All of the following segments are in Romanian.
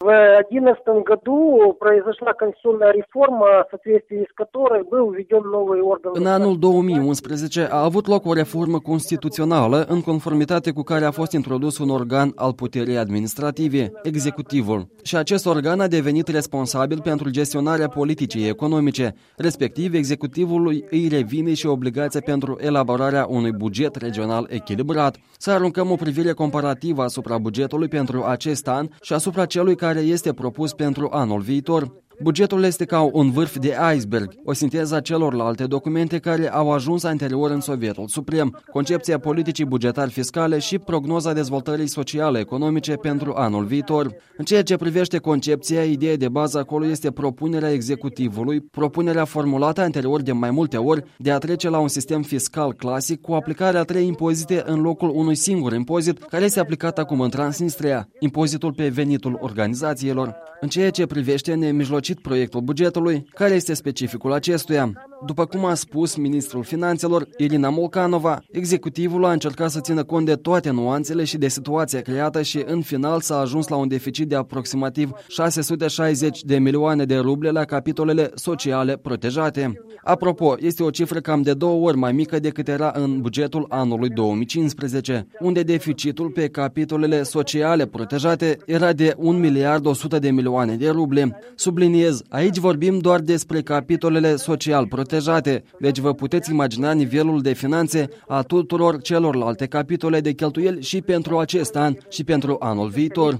2011 году произошла конституционная реформа, в соответствии с которой был введен новый орган. În anul 2011 a avut loc o reformă constituțională în conformitate cu care a fost introdus un organ al puterii administrative, executivul. Și acest organ a devenit responsabil pentru gestionarea politicii economice, respectiv executivului îi revine și obligația pentru elaborarea unui buget regional echilibrat. Să aruncăm o privire comparativă asupra bugetului pentru acest an și asupra celui care este propus pentru anul viitor. Bugetul este ca un vârf de iceberg, o sinteză a celorlalte documente care au ajuns anterior în Sovietul Suprem, concepția politicii bugetari fiscale și prognoza dezvoltării sociale economice pentru anul viitor. În ceea ce privește concepția, ideea de bază acolo este propunerea executivului, propunerea formulată anterior de mai multe ori de a trece la un sistem fiscal clasic cu aplicarea a 3 impozite în locul unui singur impozit care este aplicat acum în Transnistria, impozitul pe venitul organizațiilor. În ceea ce privește nemijlocit proiectul bugetului, care este specificul acestuia? După cum a spus ministrul finanțelor, Irina Molcanova, executivul a încercat să țină cont de toate nuanțele și de situația creată și în final s-a ajuns la un deficit de aproximativ 660 de milioane de ruble la capitolele sociale protejate. Apropo, este o cifră cam de 2 ori mai mică decât era în bugetul anului 2015, unde deficitul pe capitolele sociale protejate era de 1 miliard 100 de milioane de ruble. Subliniez, aici vorbim doar despre capitolele social protejate, deci vă puteți imagina nivelul de finanțe a tuturor celorlalte capitole de cheltuieli și pentru acest an și pentru anul viitor.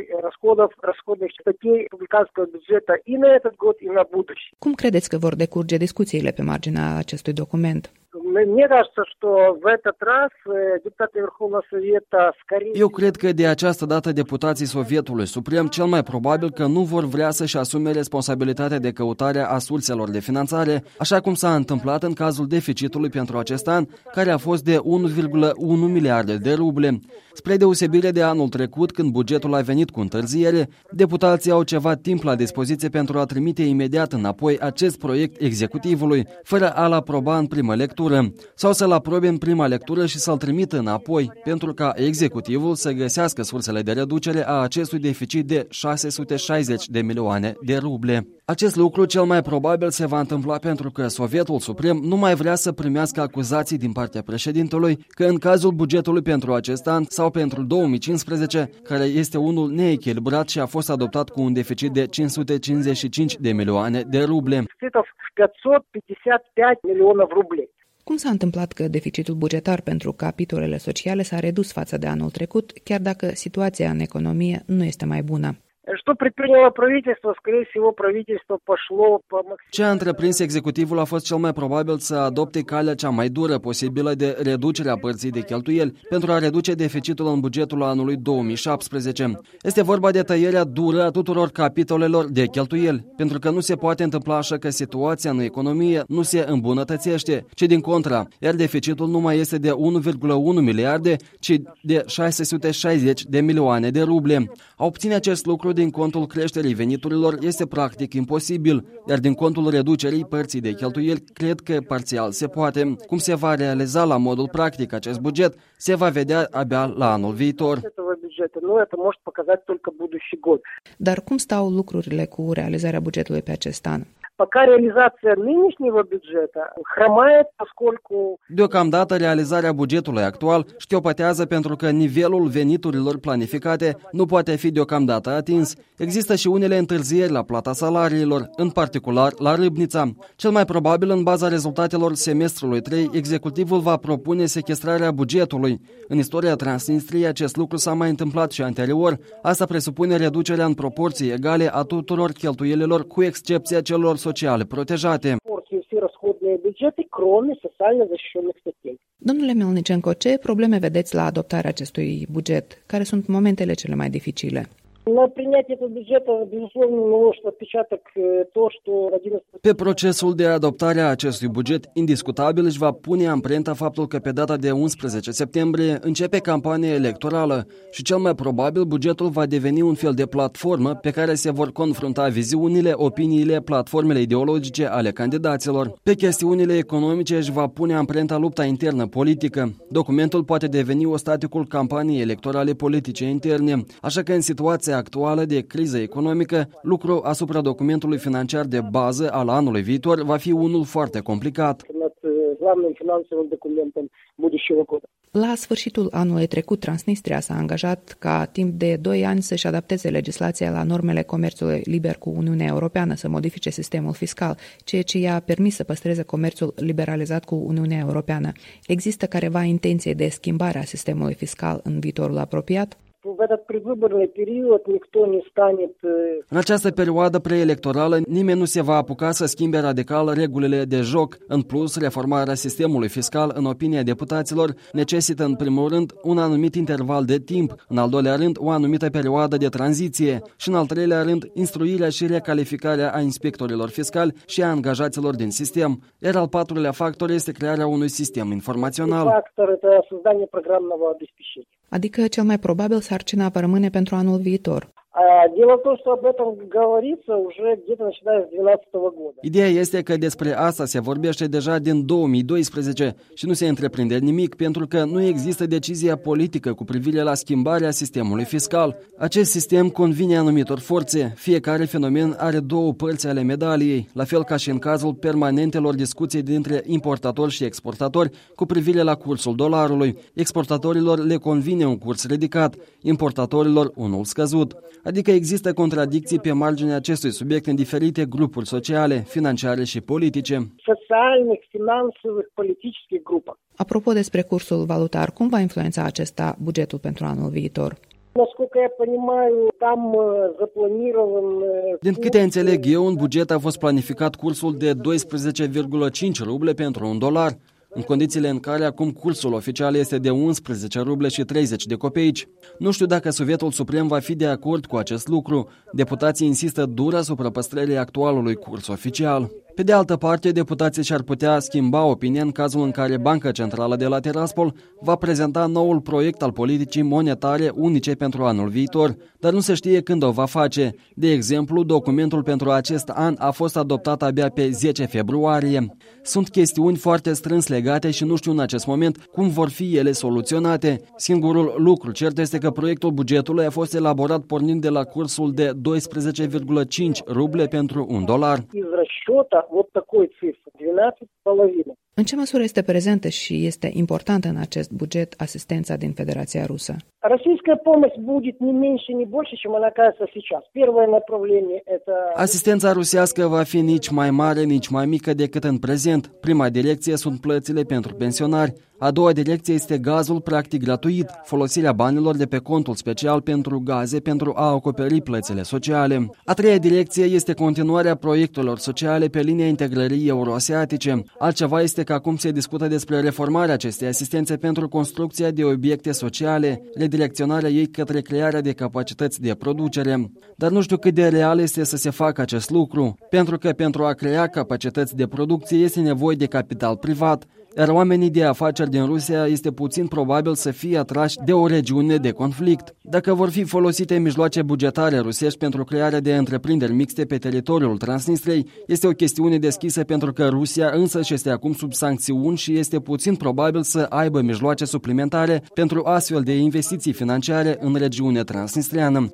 Cum credeți că vor decurge discuțiile pe marginea acestui document? Eu cred că de această dată deputații Sovietului Suprem cel mai probabil că nu vor vrea să-și asume responsabilitatea de căutare a surselor de finanțare, așa cum s-a întâmplat în cazul deficitului pentru acest an, care a fost de 1,1 miliarde de ruble. Spre deosebire de anul trecut, când bugetul a venit cu întârziere, deputații au ceva timp la dispoziție pentru a trimite imediat înapoi acest proiect executivului, fără a-l aproba în primă lectură, sau să-l aprobe în prima lectură și să-l trimită înapoi, pentru ca executivul să găsească sursele de reducere a acestui deficit de 660 de milioane de ruble. Acest lucru cel mai probabil se va întâmpla pentru că Sovietul Suprem nu mai vrea să primească acuzații din partea președintelui că în cazul bugetului pentru acest an sau pentru 2015, care este unul neechilibrat și a fost adoptat cu un deficit de 555 de milioane de ruble. Cum s-a întâmplat că deficitul bugetar pentru capitolele sociale s-a redus față de anul trecut, chiar dacă situația în economie nu este mai bună? Ce a întreprins executivul a fost cel mai probabil să adopte calea cea mai dură posibilă de reducere a părții de cheltuieli pentru a reduce deficitul în bugetul anului 2017. Este vorba de tăierea dură a tuturor capitolelor de cheltuieli, pentru că nu se poate întâmpla așa că situația în economie nu se îmbunătățește, ci din contra, iar deficitul nu mai este de 1,1 miliarde, ci de 660 de milioane de ruble. A obține acest lucru din contul creșterii veniturilor este practic imposibil, iar din contul reducerii părții de cheltuieli cred că parțial se poate. Cum se va realiza la modul practic acest buget, se va vedea abia la anul viitor. Dar cum stau lucrurile cu realizarea bugetului pe acest an? Пока реализация нынешнего бюджета хромает, поскольку... Deocamdată realizarea bugetului actual șchiopătează pentru că nivelul veniturilor planificate nu poate fi deocamdată atins. Există și unele întârzieri la plata salariilor, în particular la Râbnița. Cel mai probabil, în baza rezultatelor semestrului 3, executivul va propune sechestrarea bugetului. În istoria Transnistriei acest lucru s-a mai întâmplat și anterior. Asta presupune reducerea în proporții egale a tuturor cheltuielilor, cu excepția celor sociale protejate. Domnule Melnicenko, ce probleme vedeți la adoptarea acestui buget? Care sunt momentele cele mai dificile? Pe procesul de adoptare a acestui buget, indiscutabil își va pune amprenta faptul că pe data de 11 septembrie începe campania electorală și cel mai probabil bugetul va deveni un fel de platformă pe care se vor confrunta viziunile, opiniile, platformele ideologice ale candidaților. Pe chestiunile economice își va pune amprenta lupta internă politică. Documentul poate deveni ostaticul campaniei electorale politice interne, așa că în situația situația actuală de criză economică, lucru asupra documentului financiar de bază al anului viitor va fi unul foarte complicat. La sfârșitul anului trecut, Transnistria s-a angajat ca timp de 2 ani să-și adapteze legislația la normele comerțului liber cu Uniunea Europeană, să modifice sistemul fiscal, ceea ce i-a permis să păstreze comerțul liberalizat cu Uniunea Europeană. Există careva intenție de schimbare a sistemului fiscal în viitorul apropiat? În această perioadă preelectorală, nimeni nu se va apuca să schimbe radical regulile de joc. În plus, reformarea sistemului fiscal, în opinia deputaților, necesită în primul rând un anumit interval de timp, în al doilea rând o anumită perioadă de tranziție și în al treilea rând instruirea și recalificarea a inspectorilor fiscali și a angajaților din sistem. Iar al patrulea factor este crearea unui sistem informațional. Adică cel mai probabil sarcina va rămâne pentru anul viitor. Ideea este că despre asta se vorbește deja din 2012 și nu se întreprinde nimic pentru că nu există decizia politică cu privire la schimbarea sistemului fiscal. Acest sistem convine anumitor forțe. Fiecare fenomen are două părți ale medaliei, la fel ca și în cazul permanentelor discuții dintre importatori și exportatori cu privire la cursul dolarului. Exportatorilor le convine un curs ridicat, importatorilor unul scăzut. Adică există contradicții pe marginea acestui subiect în diferite grupuri sociale, financiare și politice. Apropo despre cursul valutar, cum va influența acesta bugetul pentru anul viitor? Din câte înțeleg eu, în buget a fost planificat cursul de 12,5 ruble pentru $1, în condițiile în care acum cursul oficial este de 11 ruble și 30 de copeici. Nu știu dacă Sovietul Suprem va fi de acord cu acest lucru. Deputații insistă dur asupra păstrării actualului curs oficial. Pe de altă parte, deputații și-ar putea schimba opinia în cazul în care Banca Centrală de la Tiraspol va prezenta noul proiect al politicii monetare unice pentru anul viitor, dar nu se știe când o va face. De exemplu, documentul pentru acest an a fost adoptat abia pe 10 februarie. Sunt chestiuni foarte strâns legate și nu știu în acest moment cum vor fi ele soluționate. Singurul lucru cert este că proiectul bugetului a fost elaborat pornind de la cursul de 12,5 ruble pentru $1. În ce măsură este prezentă și este importantă în acest buget asistența din Federația Rusă? Asistența rusească va fi nici mai mare, nici mai mică decât în prezent. Prima direcție sunt plățile pentru pensionari. A doua direcție este gazul practic gratuit, folosirea banilor de pe contul special pentru gaze pentru a acoperi plățile sociale. A treia direcție este continuarea proiectelor sociale pe linia integrării euroasiatice. Altceva este că acum se discută despre reformarea acestei asistențe pentru construcția de obiecte sociale, redirecționarea ei către crearea de capacități de producere. Dar nu știu cât de real este să se facă acest lucru, pentru că pentru a crea capacități de producție este nevoie de capital privat, iar oamenii de afaceri din Rusia este puțin probabil să fie atrași de o regiune de conflict. Dacă vor fi folosite mijloace bugetare rusești pentru crearea de întreprinderi mixte pe teritoriul Transnistriei, este o chestiune deschisă pentru că Rusia însăși este acum sub sancțiuni și este puțin probabil să aibă mijloace suplimentare pentru astfel de investiții financiare în regiunea transnistriană.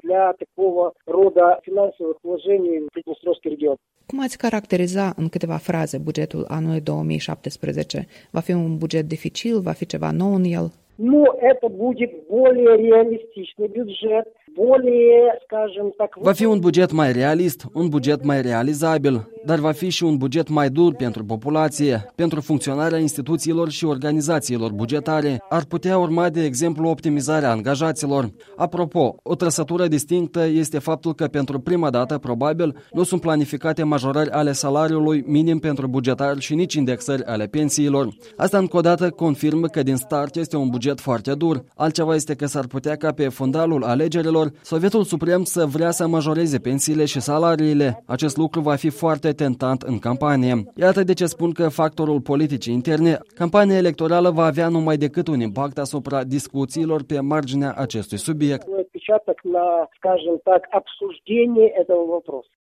Cum ați caracteriza în câteva fraze bugetul anului 2017? Va fi un buget dificil? Va fi ceva nou în el? Nu, это будет более реалистичный бюджет, более, скажем так... Va fi un buget mai realist, un buget mai realizabil, dar va fi și un buget mai dur pentru populație, pentru funcționarea instituțiilor și organizațiilor bugetare. Ar putea urma, de exemplu, optimizarea angajaților. Apropo, o trăsătură distinctă este faptul că pentru prima dată, probabil, nu sunt planificate majorări ale salariului minim pentru bugetari și nici indexări ale pensiilor. Asta încă o dată confirmă că din start este un buget foarte dur. Altceva este că s-ar putea ca pe fundalul alegerilor Sovietul Suprem să vrea să majoreze pensiile și salariile. Acest lucru va fi foarte tentant în campanie. Iată de ce spun că factorul politicii interne, campania electorală va avea numai decât un impact asupra discuțiilor pe marginea acestui subiect.